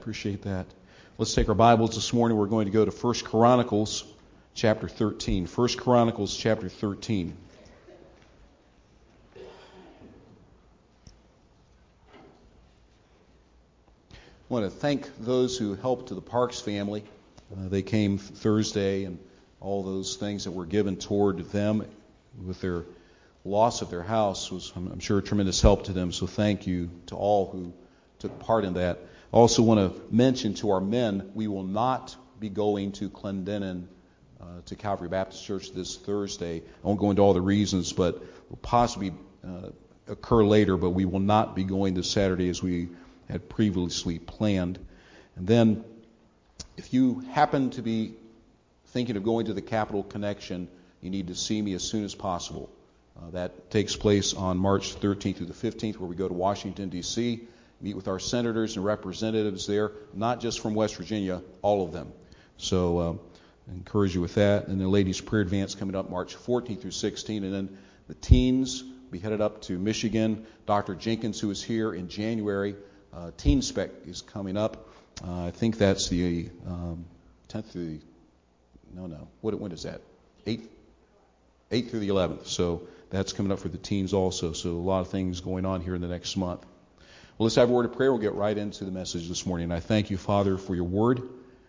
Appreciate that. Let's take our Bibles this morning. We're going to go to 1 Chronicles chapter 13. 1 Chronicles chapter 13. I want to thank those who helped to the Parks family. They came Thursday, and all those things that were given toward them with their loss of their house was, I'm sure, a tremendous help to them. So thank you to all who took part in that. I also want to mention to our men, we will not be going to Clendenin to Calvary Baptist Church this Thursday. I won't go into all the reasons, but will possibly occur later, but we will not be going this Saturday as we had previously planned. And then, if you happen to be thinking of going to the Capital Connection, you need to see me as soon as possible. That takes place on March 13th through the 15th, where we go to Washington, D.C., meet with our senators and representatives there, not just from West Virginia, all of them. So I encourage you with that. And the Ladies' Prayer Advance coming up March 14th through 16th. And then the teens will be headed up to Michigan. Dr. Jenkins, who is here in January, Teen Spec is coming up. I think that's the 10th through the, when is that? 8th through the 11th. So that's coming up for the teens also. So a lot of things going on here in the next month. Well, let's have a word of prayer. We'll get right into the message this morning. I thank you, Father, for your word.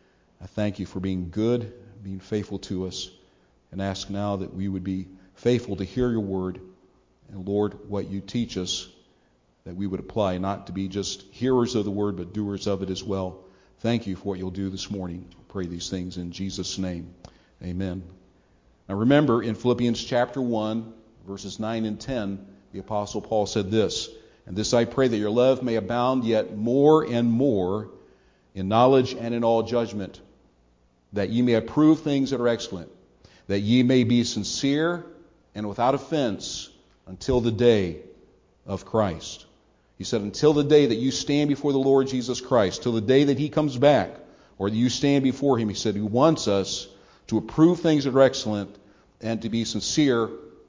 I thank you for being good, being faithful to us, and ask now that we would be faithful to hear your word, and Lord, what you teach us, that we would apply, not to be just hearers of the word, but doers of it as well. Thank you for what you'll do this morning. I pray these things in Jesus' name. Amen. Now remember, in Philippians chapter 1, verses 9 and 10, the Apostle Paul said this, "And this I pray, that your love may abound yet more and more in knowledge and in all judgment, that ye may approve things that are excellent, that ye may be sincere and without offense until the day of Christ." He said, until the day that you stand before the Lord Jesus Christ, till the day that He comes back, or that you stand before Him, He said He wants us to approve things that are excellent and to be sincere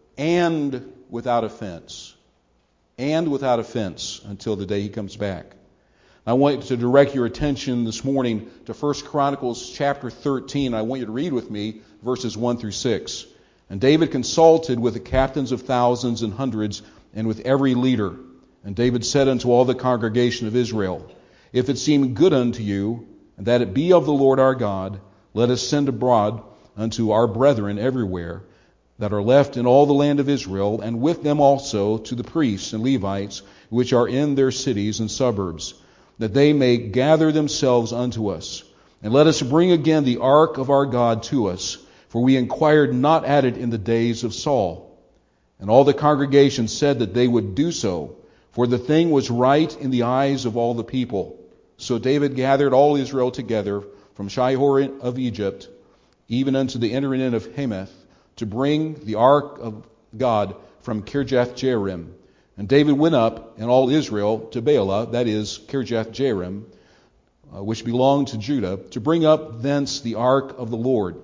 and without offense. And without offense until the day He comes back. I want to direct your attention this morning to 1 Chronicles chapter 13. I want you to read with me verses 1 through 6. "And David consulted with the captains of thousands and hundreds, and with every leader. And David said unto all the congregation of Israel, If it seem good unto you, and that it be of the Lord our God, let us send abroad unto our brethren everywhere, that are left in all the land of Israel, and with them also to the priests and Levites, which are in their cities and suburbs, that they may gather themselves unto us. And let us bring again the ark of our God to us, for we inquired not at it in the days of Saul. And all the congregation said that they would do so, for the thing was right in the eyes of all the people. So David gathered all Israel together from Shihor of Egypt, even unto the entering in of Hamath, to bring the ark of God from Kirjath-jearim. And David went up, and all Israel, to Baalah, that is, Kirjath-jearim, which belonged to Judah, to bring up thence the ark of the Lord,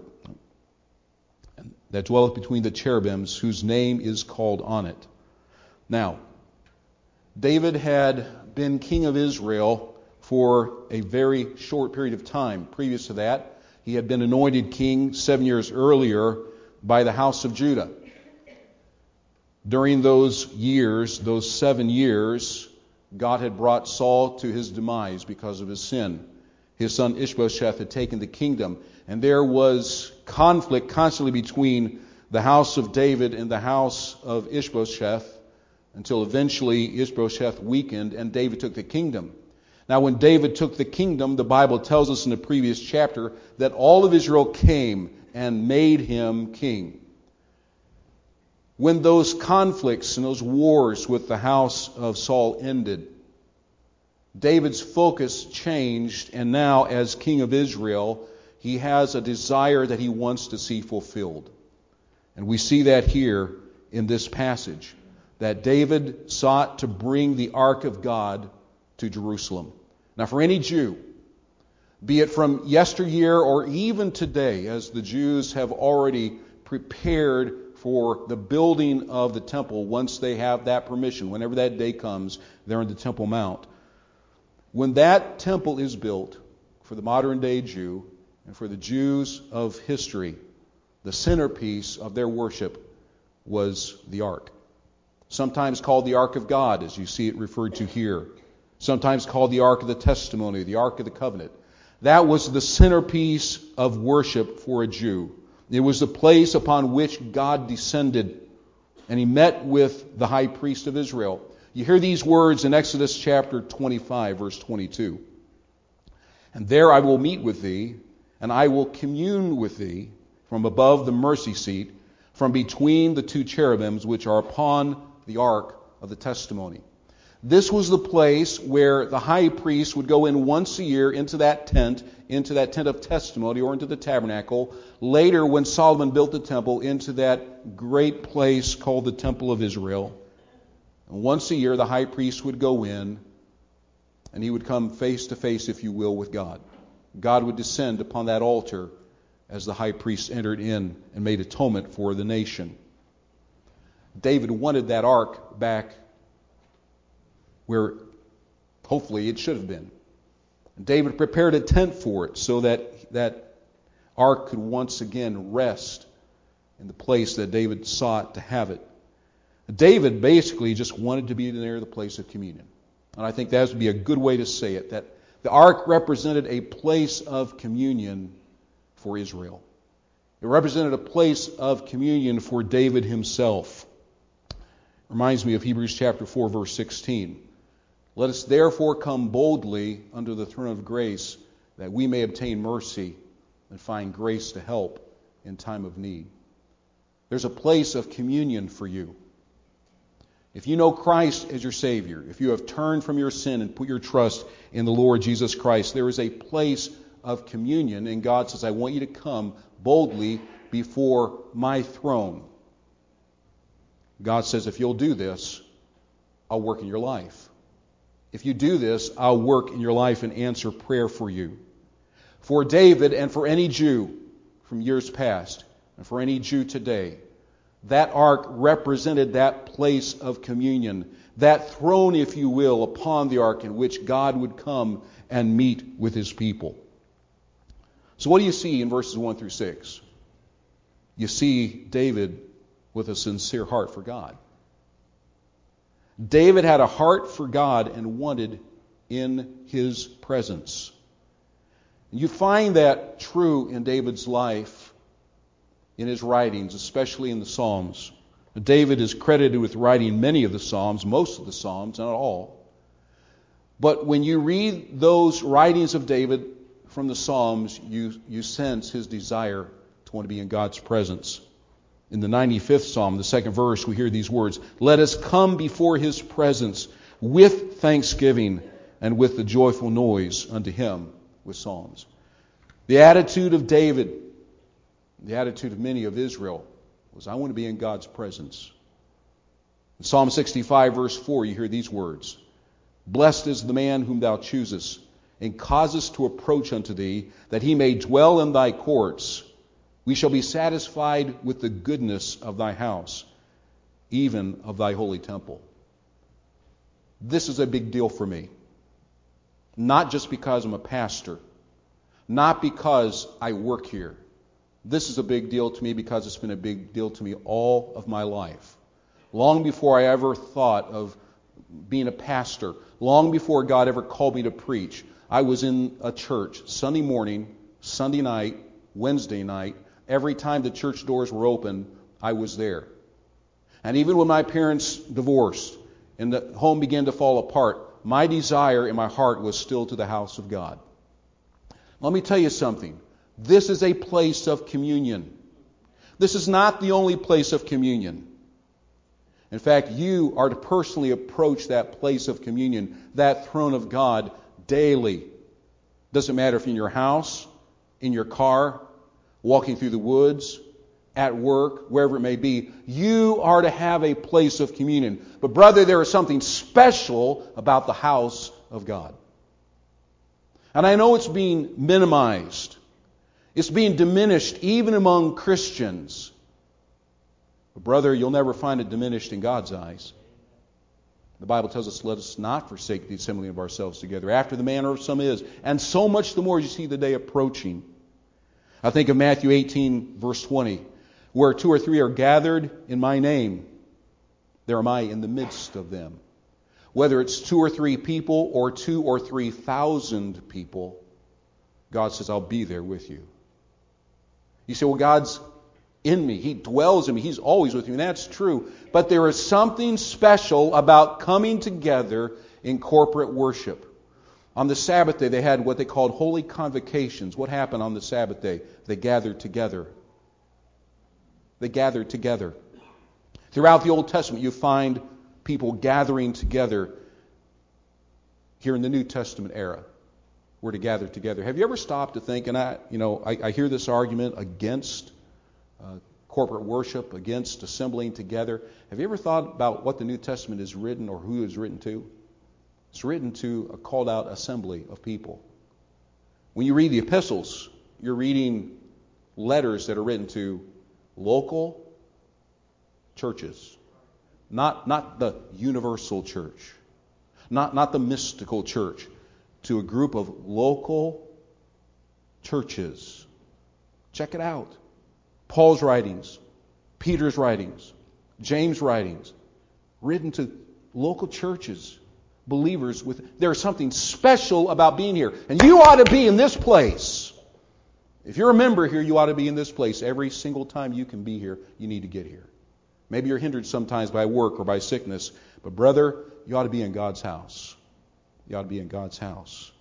that dwelleth between the cherubims, whose name is called on it." Now, David had been king of Israel for a very short period of time. Previous to that, he had been anointed king 7 years earlier by the house of Judah. During those years, those 7 years, God had brought Saul to his demise because of his sin. His son Ishbosheth had taken the kingdom, and there was conflict constantly between the house of David and the house of Ishbosheth, until eventually Ishbosheth weakened and David took the kingdom. Now, when David took the kingdom, the Bible tells us in the previous chapter that all of Israel came and made him king. When those conflicts and those wars with the house of Saul ended, David's focus changed, and now as king of Israel, he has a desire that he wants to see fulfilled. And we see that here in this passage, that David sought to bring the ark of God to Jerusalem. Now, for any Jew, be it from yesteryear or even today, as the Jews have already prepared for the building of the temple once they have that permission, whenever that day comes, they're in the Temple Mount. When that temple is built for the modern day Jew and for the Jews of history, the centerpiece of their worship was the ark. Sometimes called the Ark of God, as you see it referred to here. Sometimes called the Ark of the Testimony, the Ark of the Covenant. That was the centerpiece of worship for a Jew. It was the place upon which God descended, and He met with the high priest of Israel. You hear these words in Exodus chapter 25, verse 22. And there I will meet with thee, and I will commune with thee from above the mercy seat, from between the two cherubims which are upon the ark of the testimony. This was the place where the high priest would go in once a year into that tent of testimony, or into the tabernacle. Later, when Solomon built the temple, into that great place called the Temple of Israel. And once a year, the high priest would go in, and he would come face to face, if you will, with God. God would descend upon that altar as the high priest entered in and made atonement for the nation. David wanted that ark back where hopefully it should have been. David prepared a tent for it so that that ark could once again rest in the place that David sought to have it. David basically just wanted to be near the place of communion. And I think that would be a good way to say it, that the ark represented a place of communion for Israel. It represented a place of communion for David himself. Reminds me of Hebrews chapter 4, verse 16. Let us therefore come boldly under the throne of grace, that we may obtain mercy and find grace to help in time of need. There's a place of communion for you. If you know Christ as your Savior, if you have turned from your sin and put your trust in the Lord Jesus Christ, there is a place of communion, and God says, I want you to come boldly before my throne. God says, if you'll do this, I'll work in your life. If you do this, I'll work in your life and answer prayer for you. For David and for any Jew from years past, and for any Jew today, that ark represented that place of communion, that throne, if you will, upon the ark in which God would come and meet with His people. So what do you see in verses 1 through 6? You see David with a sincere heart for God. David had a heart for God and wanted in His presence. You find that true in David's life, in his writings, especially in the Psalms. David is credited with writing many of the Psalms, most of the Psalms, not all. But when you read those writings of David from the Psalms, you sense his desire to want to be in God's presence. In the 95th Psalm, the second verse, we hear these words, let us come before His presence with thanksgiving and with the joyful noise unto Him with psalms. The attitude of David, the attitude of many of Israel, was I want to be in God's presence. In Psalm 65, verse 4, you hear these words, blessed is the man whom thou choosest, and causest to approach unto thee, that he may dwell in thy courts. We shall be satisfied with the goodness of thy house, even of thy holy temple. This is a big deal for me. Not just because I'm a pastor. Not because I work here. This is a big deal to me because it's been a big deal to me all of my life. Long before I ever thought of being a pastor, long before God ever called me to preach, I was in a church Sunday morning, Sunday night, Wednesday night. Every time the church doors were open, I was there. And even when my parents divorced and the home began to fall apart, my desire in my heart was still to the house of God. Let me tell you something. This is a place of communion. This is not the only place of communion. In fact, you are to personally approach that place of communion, that throne of God, daily. Doesn't matter if you're in your house, in your car, walking through the woods, at work, wherever it may be. You are to have a place of communion. But brother, there is something special about the house of God. And I know it's being minimized. It's being diminished even among Christians. But brother, you'll never find it diminished in God's eyes. The Bible tells us, let us not forsake the assembling of ourselves together, after the manner of some is, and so much the more as you see the day approaching. I think of Matthew 18, verse 20, where 2 or 3 are gathered in my name, there am I in the midst of them. Whether it's 2 or 3 people or 2 or 3,000 people, God says, I'll be there with you. You say, well, God's in me. He dwells in me. He's always with me. And that's true. But there is something special about coming together in corporate worship. On the Sabbath day, they had what they called holy convocations. What happened on the Sabbath day? They gathered together. They gathered together. Throughout the Old Testament, you find people gathering together. Here in the New Testament era, we're to gather together. Have you ever stopped to think, and I hear this argument against corporate worship, against assembling together. Have you ever thought about what the New Testament is written or who it's written to? It's written to a called out assembly of people. When you read the epistles, you're reading letters that are written to local churches. Not the universal church. Not the mystical church. To a group of local churches. Check it out. Paul's writings, Peter's writings, James' writings, written to local churches, believers. There's something special about being here. And you ought to be in this place. If you're a member here, you ought to be in this place. Every single time you can be here, you need to get here. Maybe you're hindered sometimes by work or by sickness. But brother, you ought to be in God's house. You ought to be in God's house.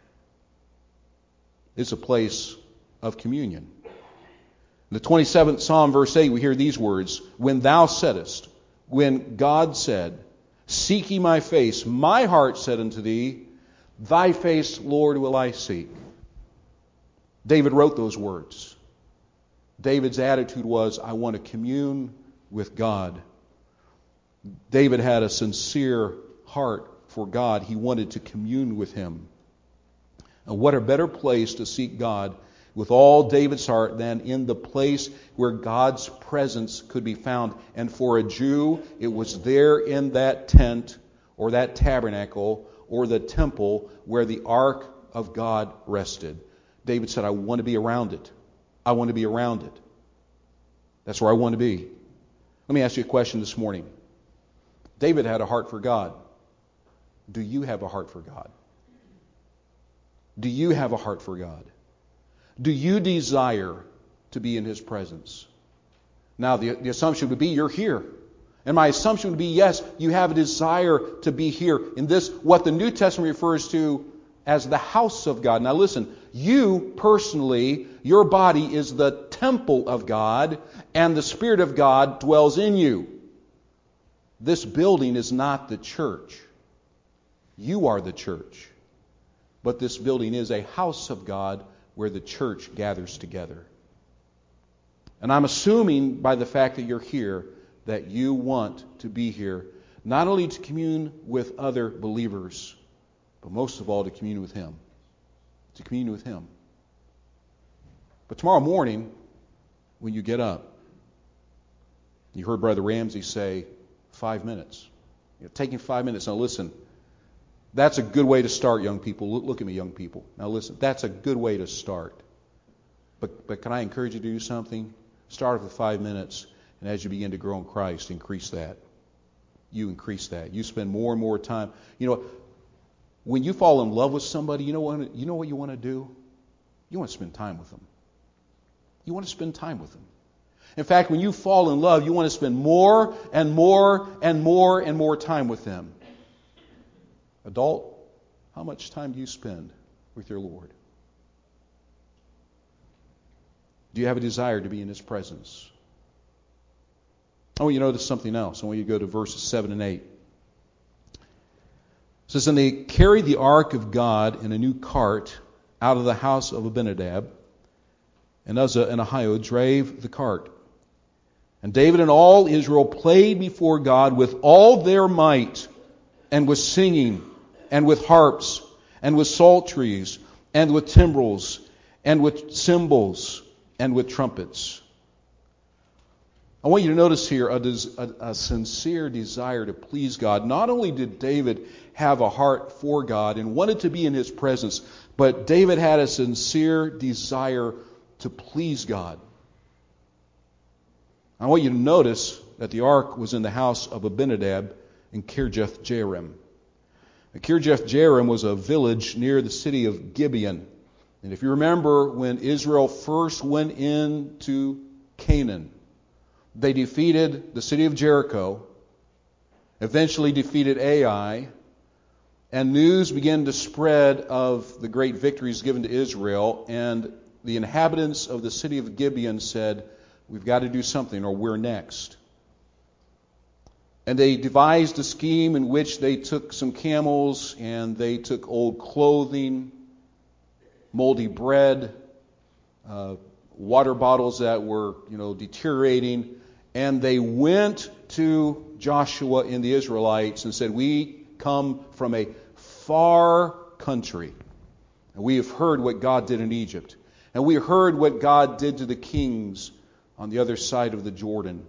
It's a place of communion. In the 27th Psalm, verse 8, we hear these words, when thou saidest, when God said, seek ye my face, my heart said unto thee, thy face, Lord, will I seek. David wrote those words. David's attitude was, I want to commune with God. David had a sincere heart for God. He wanted to commune with Him. And what a better place to seek God with all David's heart than in the place where God's presence could be found. And for a Jew, it was there in that tent or that tabernacle or the temple where the ark of God rested. David said, I want to be around it. I want to be around it. That's where I want to be. Let me ask you a question this morning. David had a heart for God. Do you have a heart for God? Do you have a heart for God? Do you desire to be in His presence? Now, the assumption would be you're here. And my assumption would be, yes, you have a desire to be here in this, what the New Testament refers to as the house of God. Now listen, you personally, your body is the temple of God, and the Spirit of God dwells in you. This building is not the church. You are the church. But this building is a house of God where the church gathers together. And I'm assuming by the fact that you're here that you want to be here, not only to commune with other believers, but most of all to commune with Him. To commune with Him. But tomorrow morning, when you get up, you heard Brother Ramsey say 5 minutes. Taking 5 minutes. Now listen, that's a good way to start, young people. Look at me, young people. Now listen, that's a good way to start. But can I encourage you to do something? Start with 5 minutes, and as you begin to grow in Christ, increase that. You increase that. You spend more and more time. You know, when you fall in love with somebody, you know what you want to do? You want to spend time with them. You want to spend time with them. In fact, when you fall in love, you want to spend more and more and more and more time with them. Adult, how much time do you spend with your Lord? Do you have a desire to be in His presence? I want you to notice something else. I want you to go to verses 7 and 8. It says, and they carried the ark of God in a new cart out of the house of Abinadab, and Uzzah and Ahio drave the cart. And David and all Israel played before God with all their might, and with singing, and with harps, and with psalteries, and with timbrels, and with cymbals, and with trumpets. I want you to notice here a sincere desire to please God. Not only did David have a heart for God and wanted to be in His presence, but David had a sincere desire to please God. I want you to notice that the ark was in the house of Abinadab in Kirjath Jearim. Kirjath Jearim was a village near the city of Gibeon. And if you remember, when Israel first went into Canaan, they defeated the city of Jericho, eventually defeated Ai, and news began to spread of the great victories given to Israel, and the inhabitants of the city of Gibeon said, we've got to do something or we're next. And they devised a scheme in which they took some camels and they took old clothing, moldy bread, water bottles that were, deteriorating, and they went to Joshua and the Israelites and said, we come from a far country, and we have heard what God did in Egypt, and we heard what God did to the kings on the other side of the Jordan.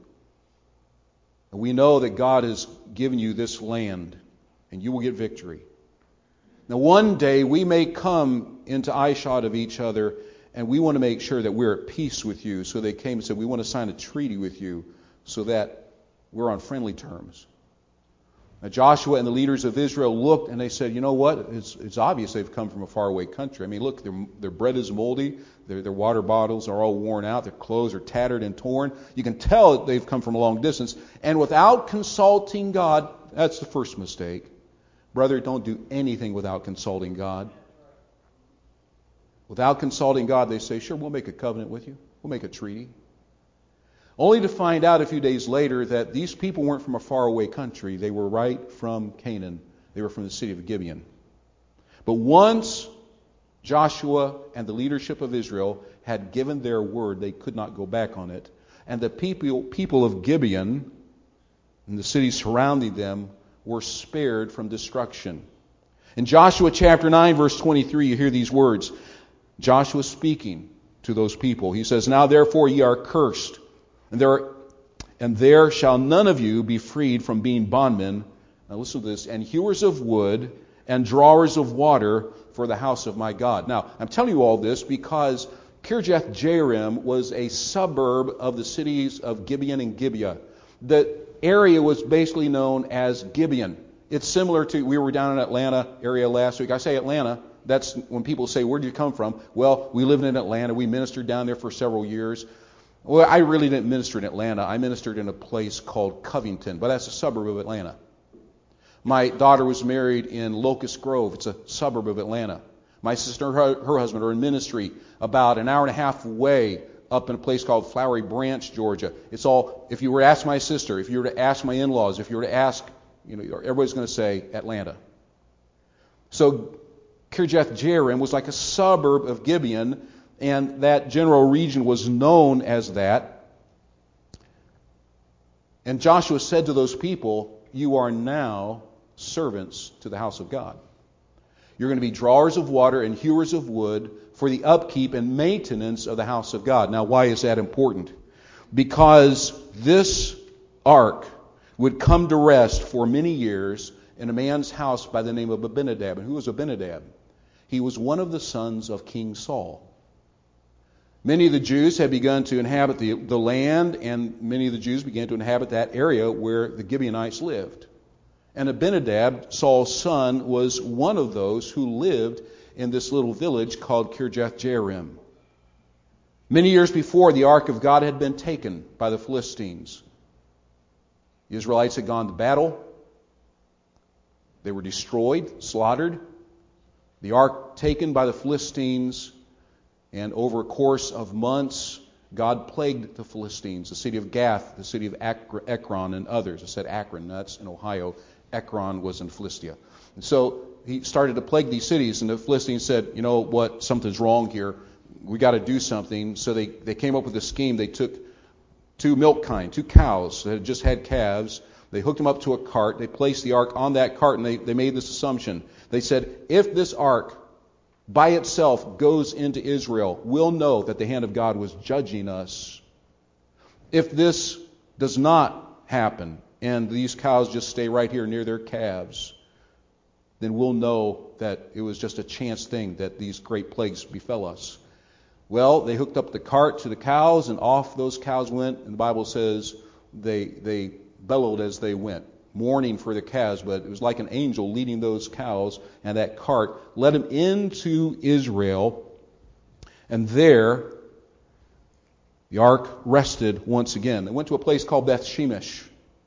And we know that God has given you this land, and you will get victory. Now, one day we may come into eyeshot of each other, and we want to make sure that we're at peace with you. So they came and said, we want to sign a treaty with you so that we're on friendly terms. Now, Joshua and the leaders of Israel looked and they said, you know what? It's obvious they've come from a faraway country. I mean, look, their bread is moldy. Their water bottles are all worn out. Their clothes are tattered and torn. You can tell that they've come from a long distance. And without consulting God, that's the first mistake. Brother, don't do anything without consulting God. Without consulting God, they say, sure, we'll make a covenant with you. We'll make a treaty. Only to find out a few days later that these people weren't from a faraway country. They were right from Canaan. They were from the city of Gibeon. But once Joshua and the leadership of Israel had given their word, they could not go back on it. And the people of Gibeon and the cities surrounding them were spared from destruction. In Joshua chapter 9, verse 23, you hear these words. Joshua speaking to those people. He says, now therefore ye are cursed, and there shall none of you be freed from being bondmen. Now listen to this. And hewers of wood and drawers of water for the house of my God. Now, I'm telling you all this because Kirjath Jearim was a suburb of the cities of Gibeon and Gibeah. The area was basically known as Gibeon. It's similar to, we were down in Atlanta area last week. I say Atlanta. That's when people say, where did you come from? Well, we lived in Atlanta. We ministered down there for several years. Well, I really didn't minister in Atlanta. I ministered in a place called Covington, but that's a suburb of Atlanta. My daughter was married in Locust Grove. It's a suburb of Atlanta. My sister and her husband are in ministry about an hour and a half away up in a place called Flowery Branch, Georgia. It's all, if you were to ask my sister, if you were to ask my in-laws, if you were to ask, everybody's going to say Atlanta. So Kirjath Jearim was like a suburb of Gibeon, and that general region was known as that. And Joshua said to those people, you are now servants to the house of God. You're going to be drawers of water and hewers of wood for the upkeep and maintenance of the house of God. Now, why is that important? Because this ark would come to rest for many years in a man's house by the name of Abinadab. And who was Abinadab? He was one of the sons of King Saul. Many of the Jews had begun to inhabit the land, and many of the Jews began to inhabit that area where the Gibeonites lived. And Abinadab, Saul's son, was one of those who lived in this little village called Kirjath Jearim. Many years before, the ark of God had been taken by the Philistines. The Israelites had gone to battle. They were destroyed, slaughtered. The ark taken by the Philistines. And over a course of months, God plagued the Philistines, the city of Gath, the city of Ekron, and others. I said Akron, that's in Ohio. Ekron was in Philistia. And so he started to plague these cities, and the Philistines said, you know what, something's wrong here. We got to do something. So they came up with a scheme. They took two cows that had just had calves. They hooked them up to a cart. They placed the ark on that cart, and they made this assumption. They said, if this ark by itself goes into Israel, we'll know that the hand of God was judging us. If this does not happen, and these cows just stay right here near their calves, then we'll know that it was just a chance thing that these great plagues befell us. Well, they hooked up the cart to the cows, and off those cows went, and the Bible says they bellowed as they went, mourning for the calves, but it was like an angel leading those cows, and that cart led them into Israel, and there the ark rested once again. They went to a place called Beth Shemesh.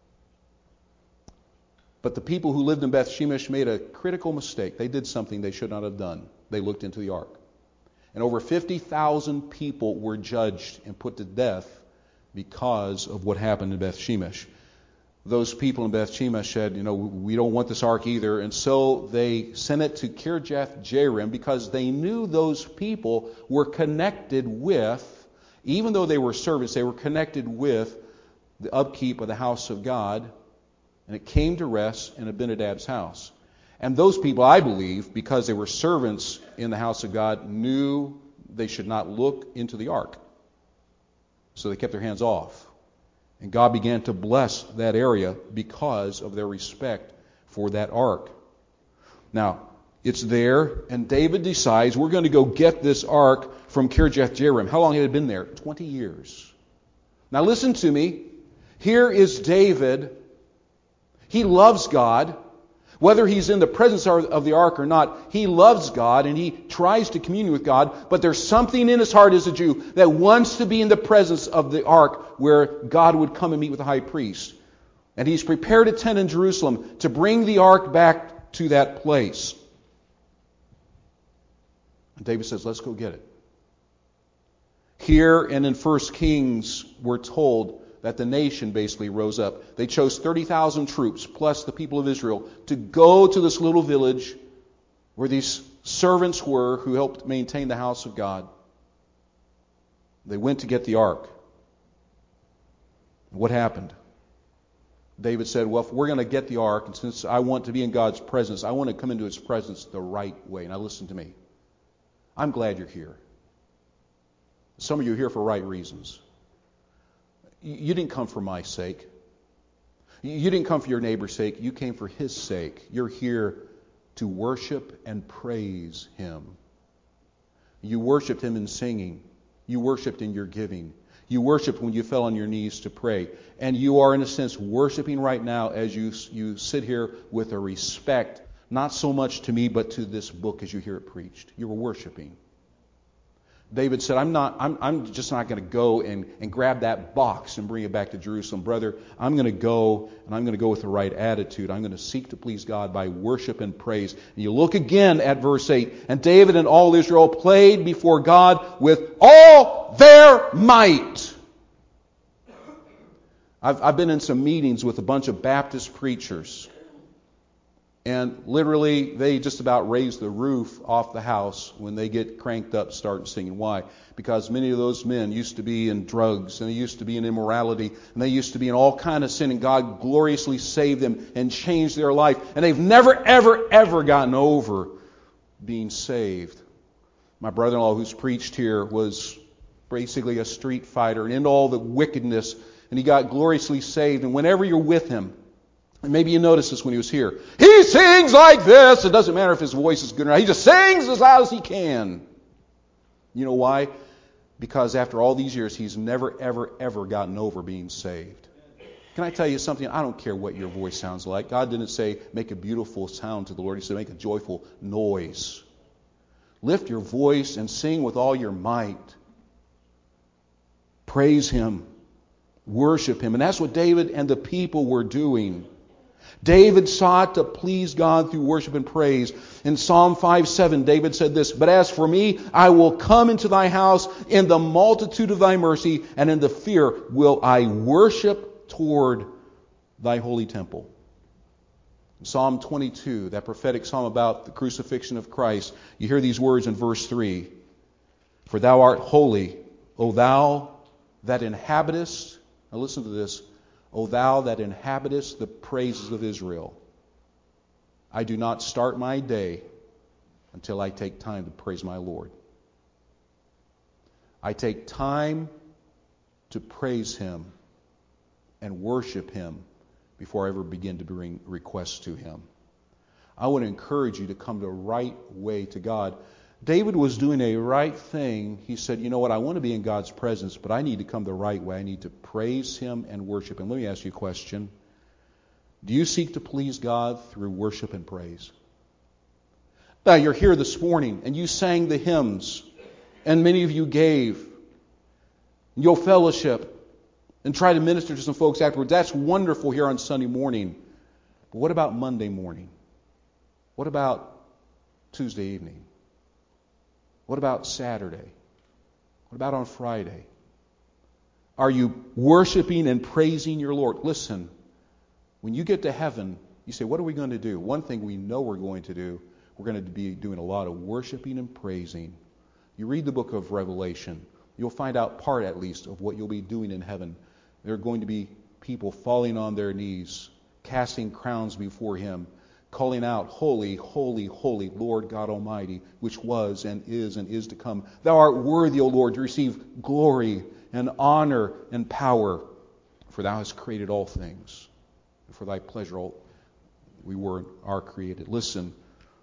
But the people who lived in Beth Shemesh made a critical mistake. They did something they should not have done. They looked into the ark. And over 50,000 people were judged and put to death because of what happened in Beth Shemesh. Those people in Beth Shemesh said, we don't want this ark either. And so they sent it to Kirjath Jearim because they knew those people were connected with, even though they were servants, they were connected with the upkeep of the house of God. And it came to rest in Abinadab's house. And those people, I believe, because they were servants in the house of God, knew they should not look into the ark. So they kept their hands off. And God began to bless that area because of their respect for that ark. Now, it's there, and David decides, we're going to go get this ark from Kirjath Jearim. How long had it been there? 20 years. Now listen to me. Here is David. He loves God. Whether he's in the presence of the ark or not, he loves God and he tries to commune with God. But there's something in his heart as a Jew that wants to be in the presence of the ark where God would come and meet with the high priest. And he's prepared a tent in Jerusalem to bring the ark back to that place. And David says, let's go get it. Here and in 1 Kings, we're told that the nation basically rose up. They chose 30,000 troops, plus the people of Israel, to go to this little village where these servants were who helped maintain the house of God. They went to get the ark. What happened? David said, well, if we're going to get the ark, and since I want to be in God's presence, I want to come into His presence the right way. Now listen to me. I'm glad you're here. Some of you are here for right reasons. You didn't come for my sake. You didn't come for your neighbor's sake. You came for his sake. You're here to worship and praise him. You worshiped him in singing. You worshiped in your giving. You worshiped when you fell on your knees to pray. And you are, in a sense, worshiping right now as you sit here with a respect, not so much to me, but to this book as you hear it preached. You were worshiping. David said, I'm just not going to go and grab that box and bring it back to Jerusalem. Brother, I'm going to go, and I'm going to go with the right attitude. I'm going to seek to please God by worship and praise. And you look again at verse 8. And David and all Israel played before God with all their might. I've been in some meetings with a bunch of Baptist preachers. And literally, they just about raise the roof off the house when they get cranked up, start singing. Why? Because many of those men used to be in drugs, and they used to be in immorality, and they used to be in all kind of sin, and God gloriously saved them and changed their life. And they've never, ever, ever gotten over being saved. My brother-in-law who's preached here was basically a street fighter and into all the wickedness, and he got gloriously saved. And whenever you're with him, and maybe you noticed this when he was here, he sings like this. It doesn't matter if his voice is good or not. He just sings as loud as he can. You know why? Because after all these years, he's never, ever, ever gotten over being saved. Can I tell you something? I don't care what your voice sounds like. God didn't say make a beautiful sound to the Lord. He said make a joyful noise. Lift your voice and sing with all your might. Praise Him. Worship Him. And that's what David and the people were doing. David sought to please God through worship and praise. In Psalm 5:7, David said this, "But as for me, I will come into thy house in the multitude of thy mercy, and in the fear will I worship toward thy holy temple." In Psalm 22, that prophetic psalm about the crucifixion of Christ, you hear these words in verse 3. "For thou art holy, O thou that inhabitest," now listen to this, "O thou that inhabitest the praises of Israel. I do not start my day until I take time to praise my Lord." I take time to praise Him and worship Him before I ever begin to bring requests to Him. I want to encourage you to come the right way to God. David was doing a right thing. He said, you know what, I want to be in God's presence, but I need to come the right way. I need to praise Him and worship Him. Let me ask you a question. Do you seek to please God through worship and praise? Now, you're here this morning, and you sang the hymns, and many of you gave. You'll fellowship and try to minister to some folks afterwards. That's wonderful here on Sunday morning. But what about Monday morning? What about Tuesday evening? What about Saturday? What about on Friday? Are you worshiping and praising your Lord? Listen, when you get to heaven, you say, what are we going to do? One thing we know we're going to do, we're going to be doing a lot of worshiping and praising. You read the book of Revelation, you'll find out part at least of what you'll be doing in heaven. There are going to be people falling on their knees, casting crowns before Him, calling out, holy, holy, holy, Lord God Almighty, which was and is to come. Thou art worthy, O Lord, to receive glory and honor and power, for Thou hast created all things. And for Thy pleasure we are created. Listen,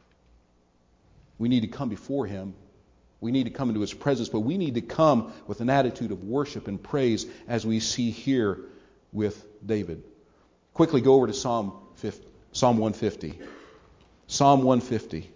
we need to come before Him. We need to come into His presence, but we need to come with an attitude of worship and praise as we see here with David. Quickly go over to Psalm 150. Psalm 150.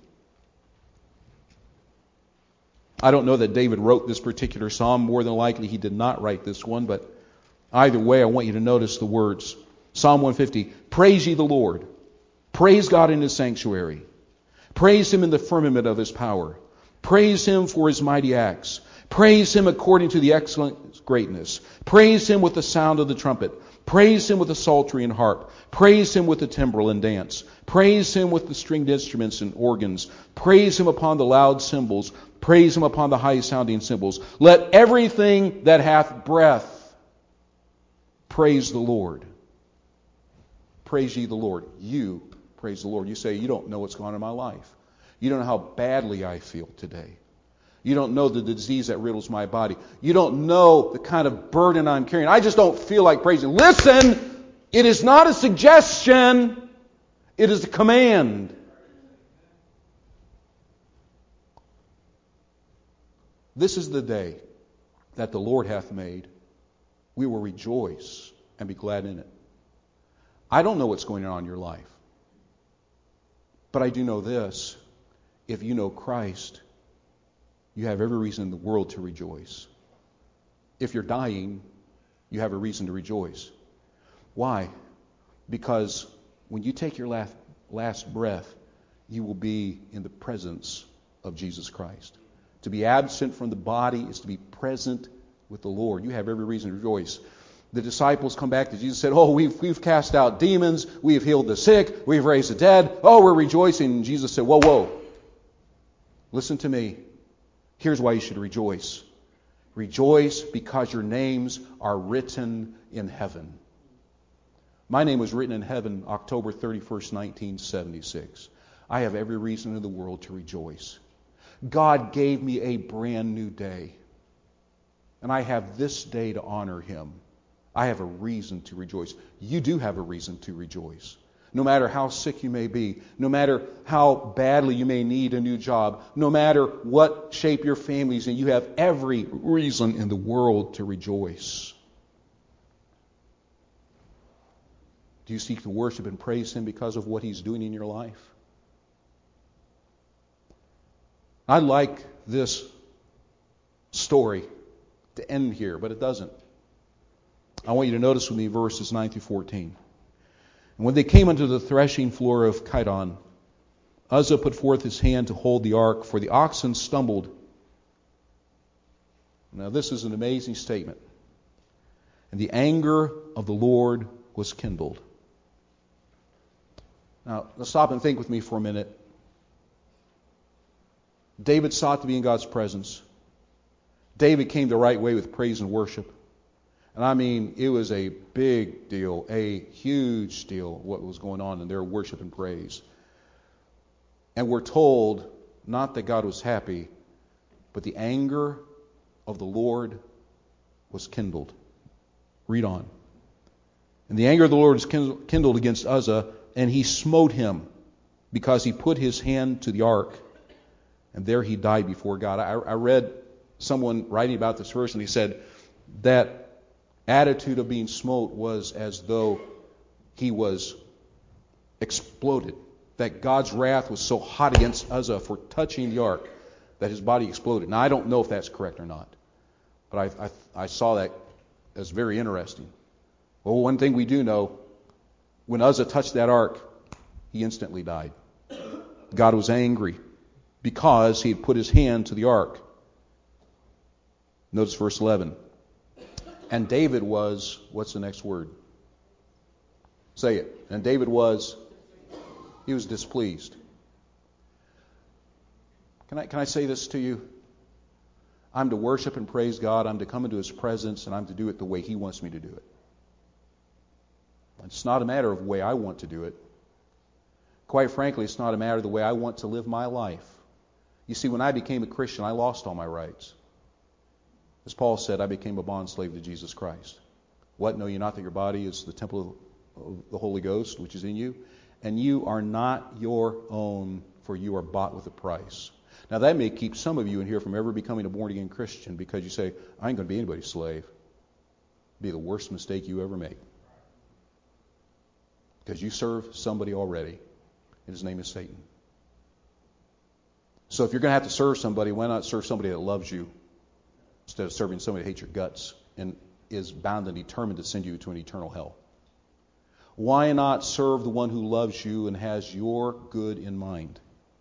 I don't know that David wrote this particular psalm. More than likely he did not write this one, but either way I want you to notice the words. Psalm 150. Praise ye the Lord. Praise God in His sanctuary. Praise Him in the firmament of His power. Praise Him for His mighty acts. Praise Him according to the excellent greatness. Praise Him with the sound of the trumpet. Praise Him with the psaltery and harp. Praise Him with the timbrel and dance. Praise Him with the stringed instruments and organs. Praise Him upon the loud cymbals. Praise Him upon the high-sounding cymbals. Let everything that hath breath praise the Lord. Praise ye the Lord. You praise the Lord. You say, you don't know what's going on in my life. You don't know how badly I feel today. You don't know the disease that riddles my body. You don't know the kind of burden I'm carrying. I just don't feel like praising. Listen, it is not a suggestion. It is a command. This is the day that the Lord hath made. We will rejoice and be glad in it. I don't know what's going on in your life. But I do know this. If you know Christ, you have every reason in the world to rejoice. If you're dying, you have a reason to rejoice. Why? Because when you take your last breath, you will be in the presence of Jesus Christ. To be absent from the body is to be present with the Lord. You have every reason to rejoice. The disciples come back to Jesus and said, we've cast out demons, we have healed the sick, we've raised the dead. Oh, we're rejoicing. And Jesus said, whoa. Listen to me. Here's why you should rejoice. Rejoice because your names are written in heaven. My name was written in heaven October 31st, 1976. I have every reason in the world to rejoice. God gave me a brand new day. And I have this day to honor Him. I have a reason to rejoice. You do have a reason to rejoice. No matter how sick you may be, no matter how badly you may need a new job, no matter what shape your family's in, you have every reason in the world to rejoice. Do you seek to worship and praise Him because of what He's doing in your life? I like this story to end here, but it doesn't. I want you to notice with me verses 9 through 14. And when they came unto the threshing floor of Chidon, Uzzah put forth his hand to hold the ark, for the oxen stumbled. Now this is an amazing statement. And the anger of the Lord was kindled. Now, let's stop and think with me for a minute. David sought to be in God's presence. David came the right way with praise and worship. And I mean, it was a big deal, a huge deal, what was going on in their worship and praise. And we're told, not that God was happy, but the anger of the Lord was kindled. Read on. And the anger of the Lord is kindled against Uzzah, and he smote him, because he put his hand to the ark, and there he died before God. I read someone writing about this verse, and he said that attitude of being smote was as though he was exploded. That God's wrath was so hot against Uzzah for touching the ark that his body exploded. Now, I don't know if that's correct or not, but I saw that as very interesting. Well, one thing we do know, when Uzzah touched that ark, he instantly died. God was angry because he had put his hand to the ark. Notice verse 11. And David was, what's the next word? Say it. And David was, he was displeased. Can I say this to you? I'm to worship and praise God. I'm to come into his presence, and I'm to do it the way he wants me to do it. It's not a matter of the way I want to do it. Quite frankly, it's not a matter of the way I want to live my life. You see, when I became a Christian, I lost all my rights. As Paul said, I became a bondslave to Jesus Christ. What? Know you not that your body is the temple of the Holy Ghost, which is in you? And you are not your own, for you are bought with a price. Now, that may keep some of you in here from ever becoming a born-again Christian, because you say, I ain't going to be anybody's slave. It'd be the worst mistake you ever make. Because you serve somebody already, and his name is Satan. So if you're going to have to serve somebody, why not serve somebody that loves you instead of serving somebody that hates your guts and is bound and determined to send you to an eternal hell? Why not serve the one who loves you and has your good in mind?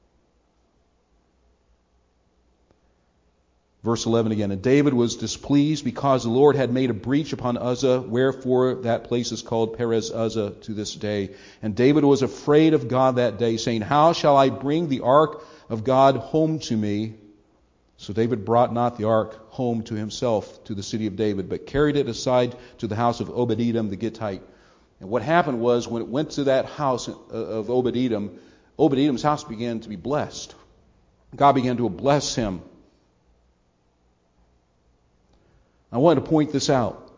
Verse 11 again. And David was displeased because the Lord had made a breach upon Uzzah, wherefore that place is called Perez Uzzah to this day. And David was afraid of God that day, saying, How shall I bring the ark of God home to me? So David brought not the ark home to himself, to the city of David, but carried it aside to the house of Obed-Edom the Gittite. And what happened was, when it went to that house of Obed-Edom, Obed-Edom's house began to be blessed. God began to bless him. I wanted to point this out.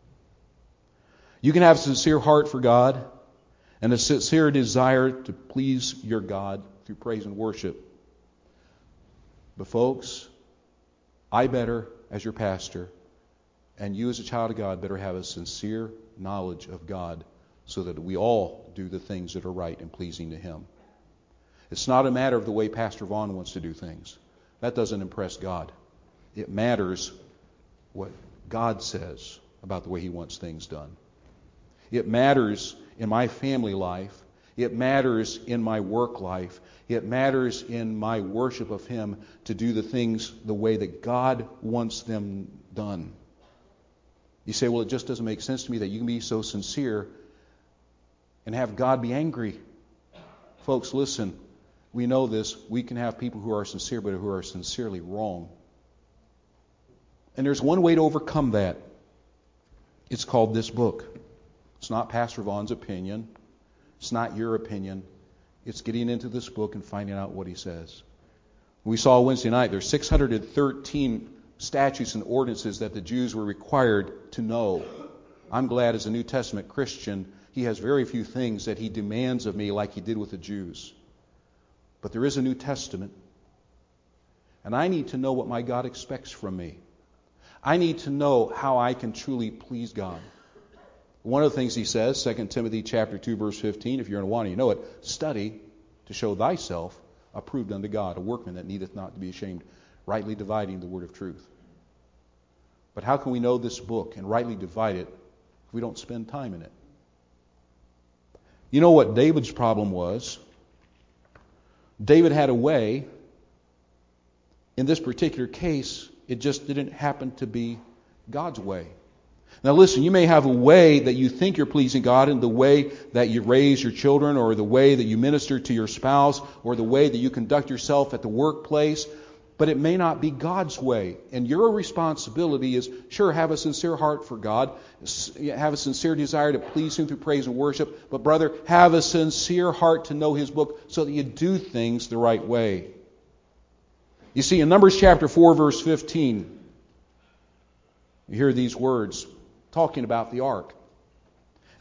You can have a sincere heart for God and a sincere desire to please your God through praise and worship. But folks, I better, as your pastor, and you as a child of God, better have a sincere knowledge of God so that we all do the things that are right and pleasing to him. It's not a matter of the way Pastor Vaughn wants to do things. That doesn't impress God. It matters what God says about the way he wants things done. It matters in my family life. It matters in my work life. It matters in my worship of him to do the things the way that God wants them done. You say, well, it just doesn't make sense to me that you can be so sincere and have God be angry. Folks, listen. We know this. We can have people who are sincere, but who are sincerely wrong. And there's one way to overcome that. It's called this book. It's not Pastor Vaughn's opinion. It's not your opinion. It's getting into this book and finding out what he says. We saw Wednesday night there's 613 statutes and ordinances that the Jews were required to know. I'm glad as a New Testament Christian, he has very few things that he demands of me like he did with the Jews. But there is a New Testament. And I need to know what my God expects from me. I need to know how I can truly please God. One of the things he says, 2 Timothy chapter 2, verse 15, if you're going to want to know it, study to show thyself approved unto God, a workman that needeth not to be ashamed, rightly dividing the word of truth. But how can we know this book and rightly divide it if we don't spend time in it? You know what David's problem was? David had a way. In this particular case, it just didn't happen to be God's way. Now listen, you may have a way that you think you're pleasing God in the way that you raise your children, or the way that you minister to your spouse, or the way that you conduct yourself at the workplace, but it may not be God's way. And your responsibility is, sure, have a sincere heart for God, have a sincere desire to please him through praise and worship, but brother, have a sincere heart to know his book so that you do things the right way. You see, in Numbers chapter 4, verse 15, you hear these words talking about the ark.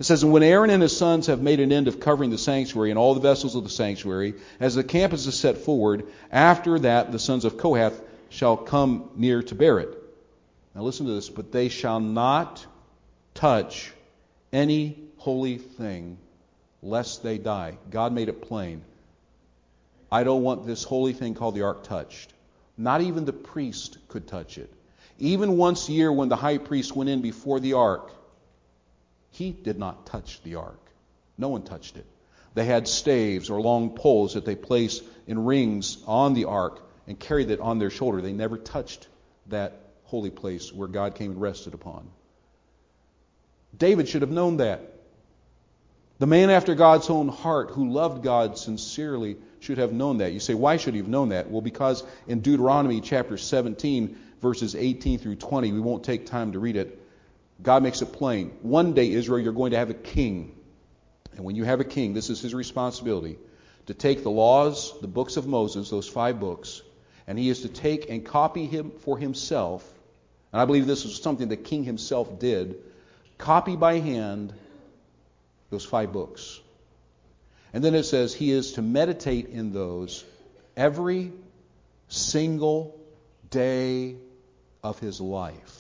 It says, and when Aaron and his sons have made an end of covering the sanctuary and all the vessels of the sanctuary, as the camp is set forward, after that the sons of Kohath shall come near to bear it. Now listen to this. But they shall not touch any holy thing, lest they die. God made it plain. I don't want this holy thing called the ark touched. Not even the priest could touch it. Even once a year when the high priest went in before the ark, he did not touch the ark. No one touched it. They had staves or long poles that they placed in rings on the ark and carried it on their shoulder. They never touched that holy place where God came and rested upon. David should have known that. The man after God's own heart who loved God sincerely should have known that. You say, why should he have known that? Well, because in Deuteronomy chapter 17, verses 18 through 20, we won't take time to read it, God makes it plain. One day, Israel, you're going to have a king. And when you have a king, this is his responsibility, to take the laws, the books of Moses, those 5 books, and he is to take and copy him for himself. And I believe this is something the king himself did. Copy by hand those 5 books. And then it says he is to meditate in those every single day of his life.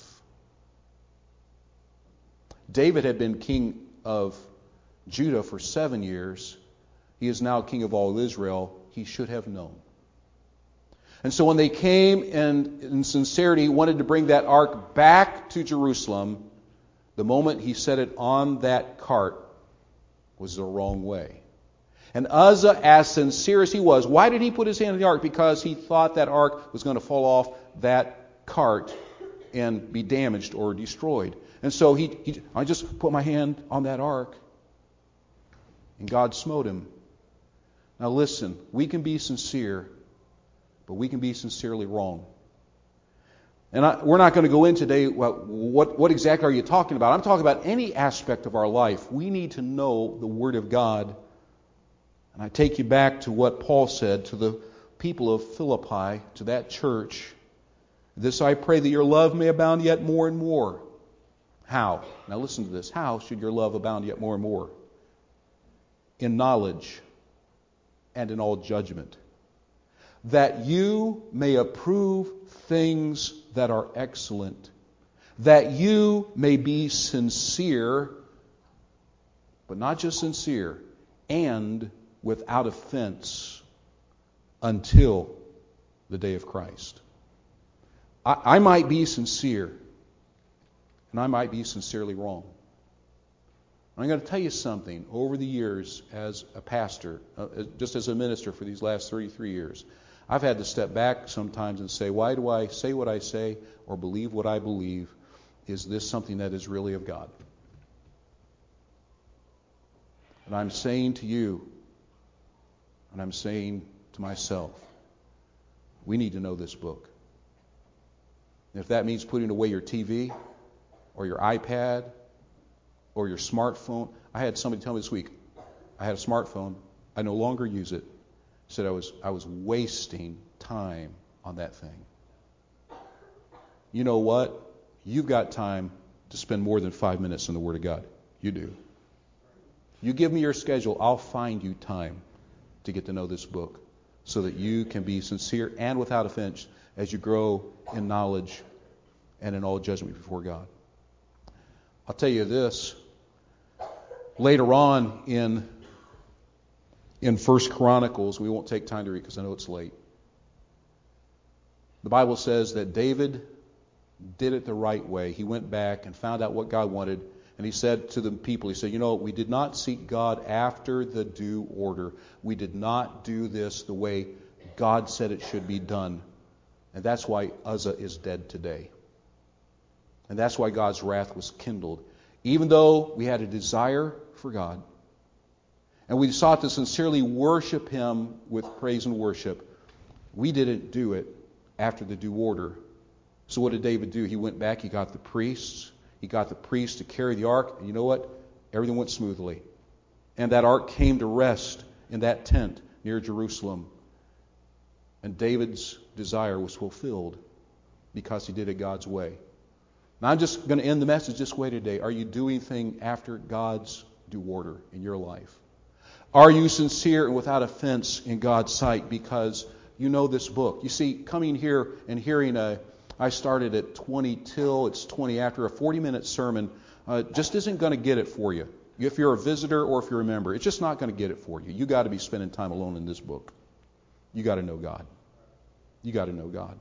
David had been king of Judah for 7 years. He is now king of all Israel. He should have known. And so when they came and in sincerity wanted to bring that ark back to Jerusalem, the moment he set it on that cart was the wrong way. And Uzzah, as sincere as he was, why did he put his hand on the ark? Because he thought that ark was going to fall off that cart and be damaged or destroyed. And so I just put my hand on that ark, and God smote him. Now listen, we can be sincere, but we can be sincerely wrong. And we're not going to go in today, well, what exactly are you talking about? I'm talking about any aspect of our life. We need to know the Word of God. And I take you back to what Paul said to the people of Philippi, to that church. This I pray, that your love may abound yet more and more. How? Now listen to this. How should your love abound yet more and more? In knowledge and in all judgment, that you may approve things that are excellent, that you may be sincere, but not just sincere, and without offense until the day of Christ. I might be sincere, and I might be sincerely wrong. I'm going to tell you something. Over the years as a pastor, just as a minister for these last 33 years, I've had to step back sometimes and say, why do I say what I say or believe what I believe? Is this something that is really of God? And I'm saying to you, and I'm saying to myself, we need to know this book. And if that means putting away your TV or your iPad or your smartphone. I had somebody tell me this week, I had a smartphone, I no longer use it. Said I was wasting time on that thing. You know what? You've got time to spend more than 5 minutes in the Word of God. You do. You give me your schedule, I'll find you time to get to know this book so that you can be sincere and without offense as you grow in knowledge and in all judgment before God. I'll tell you this. Later on in 1 Chronicles, we won't take time to read because I know it's late. The Bible says that David did it the right way. He went back and found out what God wanted, and he said to the people, he said, we did not seek God after the due order. We did not do this the way God said it should be done. And that's why Uzzah is dead today. And that's why God's wrath was kindled. Even though we had a desire for God, and we sought to sincerely worship Him with praise and worship, we didn't do it after the due order. So what did David do? He went back, he got the priests. He got the priests to carry the ark, and you know what? Everything went smoothly. And that ark came to rest in that tent near Jerusalem. And David's desire was fulfilled because he did it God's way. Now I'm just going to end the message this way today. Are you doing things after God's due order in your life? Are you sincere and without offense in God's sight because you know this book? You see, coming here and hearing I started at 20 till it's 20 after a 40-minute sermon just isn't going to get it for you. If you're a visitor or if you're a member, it's just not going to get it for you. You got to be spending time alone in this book. You got to know God. You got to know God.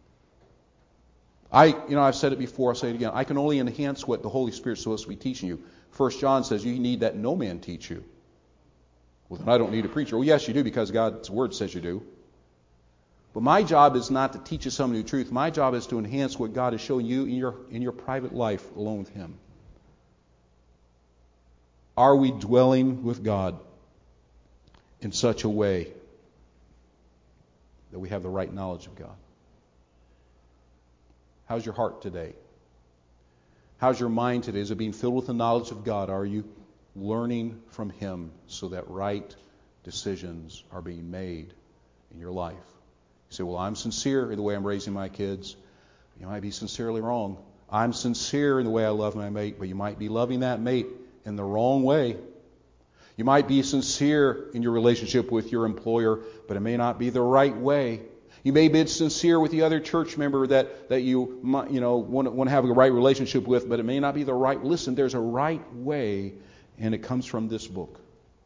I've said it before, I'll say it again. I can only enhance what the Holy Spirit's supposed to be teaching you. 1 John says you need that no man teach you. Well, then I don't need a preacher. Well, yes, you do, because God's Word says you do. But my job is not to teach you some new truth. My job is to enhance what God is showing you in your private life alone with Him. Are we dwelling with God in such a way that we have the right knowledge of God? How's your heart today? How's your mind today? Is it being filled with the knowledge of God? Are you learning from Him so that right decisions are being made in your life? You say, well, I'm sincere in the way I'm raising my kids. You might be sincerely wrong. I'm sincere in the way I love my mate, but you might be loving that mate in the wrong way. You might be sincere in your relationship with your employer, but it may not be the right way. You may be sincere with the other church member that you want to have a right relationship with, but it may not be the right. Listen, there's a right way, and it comes from this book.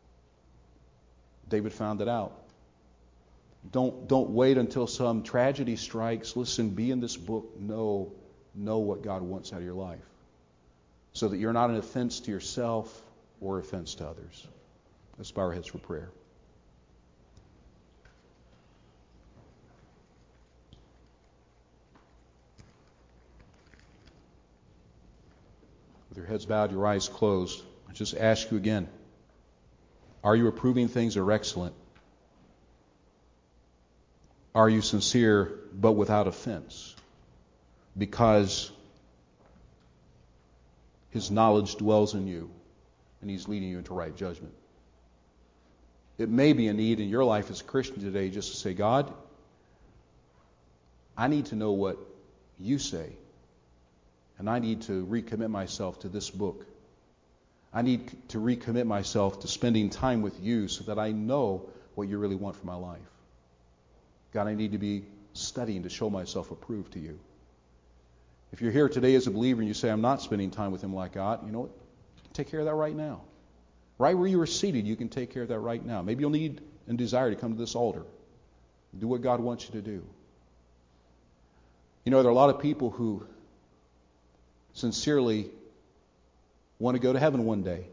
David found it out. Don't wait until some tragedy strikes. Listen, be in this book. Know what God wants out of your life, so that you're not an offense to yourself or offense to others. Let's bow our heads for prayer. With your heads bowed, your eyes closed, I just ask you again, are you approving things that are excellent? Are you sincere but without offense? Because His knowledge dwells in you, and He's leading you into right judgment. It may be a need in your life as a Christian today just to say, God, I need to know what you say, and I need to recommit myself to this book. I need to recommit myself to spending time with you so that I know what you really want for my life. God, I need to be studying to show myself approved to you. If you're here today as a believer and you say, I'm not spending time with Him like God, you know what? Take care of that right now. Right where you are seated, you can take care of that right now. Maybe you'll need and desire to come to this altar. Do what God wants you to do. You know, there are a lot of people who sincerely want to go to heaven one day.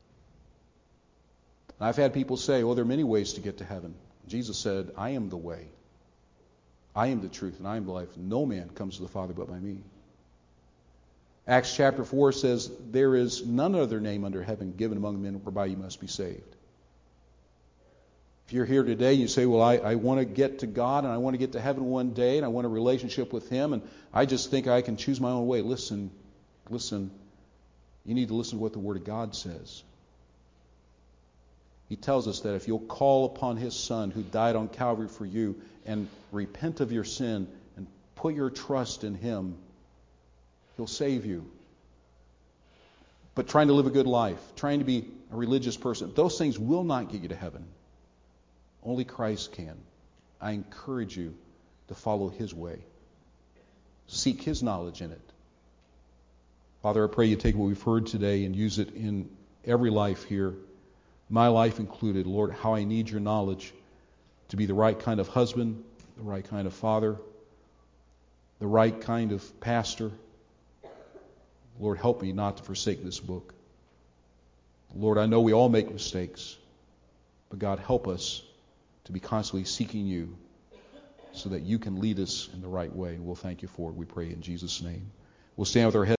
And I've had people say, well, there are many ways to get to heaven. Jesus said, I am the way. I am the truth, and I am the life. No man comes to the Father but by me. Acts chapter 4 says, there is none other name under heaven given among men whereby you must be saved. If you're here today and you say, well, I want to get to God and I want to get to heaven one day and I want a relationship with Him and I just think I can choose my own way. Listen. You need to listen to what the Word of God says. He tells us that if you'll call upon His Son who died on Calvary for you and repent of your sin and put your trust in Him, He'll save you. But trying to live a good life, trying to be a religious person, those things will not get you to heaven. Only Christ can. I encourage you to follow His way. Seek His knowledge in it. Father, I pray you take what we've heard today and use it in every life here, my life included. Lord, how I need your knowledge to be the right kind of husband, the right kind of father, the right kind of pastor. Lord, help me not to forsake this book. Lord, I know we all make mistakes, but God, help us to be constantly seeking you so that you can lead us in the right way. We'll thank you for it, we pray in Jesus' name. We'll stand with our heads